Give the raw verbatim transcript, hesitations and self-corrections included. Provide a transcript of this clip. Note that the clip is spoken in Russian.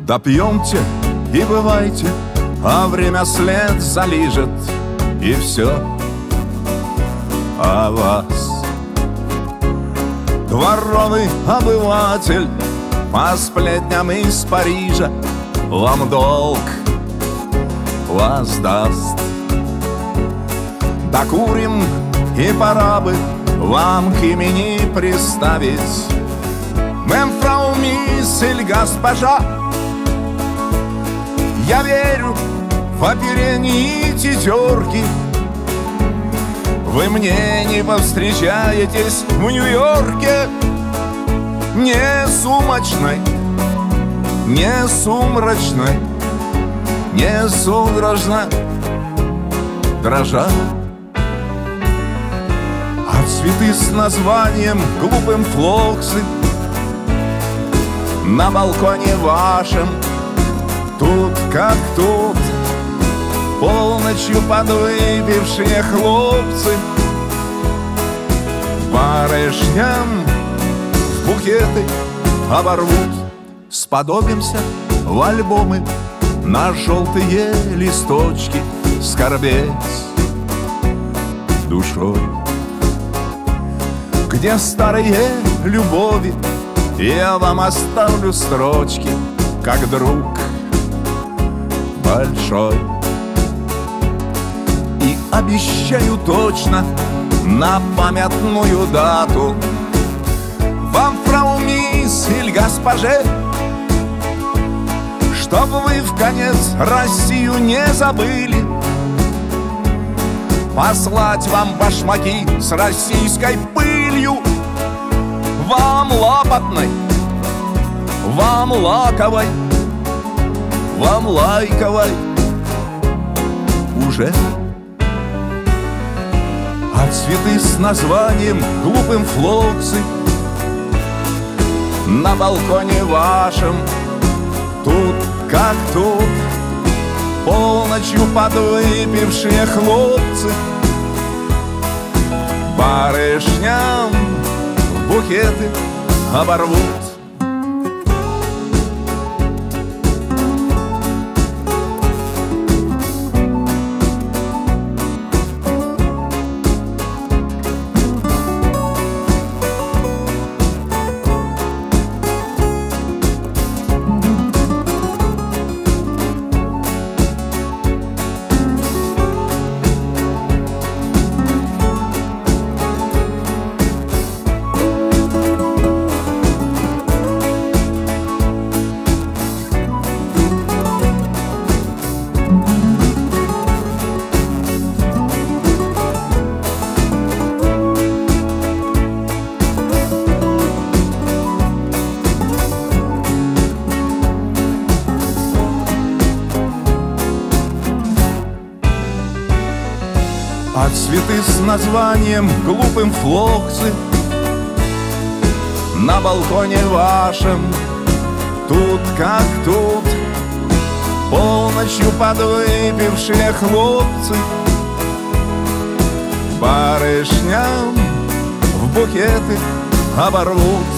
Допьемте и бывайте, а время след залижет, и все о вас. Дворовый обыватель по сплетням из Парижа вам долг воздаст. Докурим, и пора бы вам к имени приставить мемфрау миссель госпожа. Я верю в оперение тетерки. Вы мне не повстречаетесь в Нью-Йорке не сумочной, не сумрачной, не судорожно дрожа. А цветы с названием глупым флоксы на балконе вашем тут как тут, полночью подвыпившие хлопцы барышням в букеты оборвут. Сподобимся в альбомы на желтые листочки скорбеть душой, где старые любови я вам оставлю строчки, как друг большой. И обещаю точно на памятную дату вам, фрау миссель госпоже, чтоб вы в конец Россию не забыли, послать вам башмаки с российской пылью, вам лопатной, вам лаковой, вам лайковой уже. А цветы с названием глупым флоксы на балконе вашем тут как тут, полночью подвыпившие хлопцы барышням в букеты оборвут. А цветы с названием глупым флоксы на балконе вашем тут как тут, полночью подвыпившие хлопцы барышням в букеты оборвут.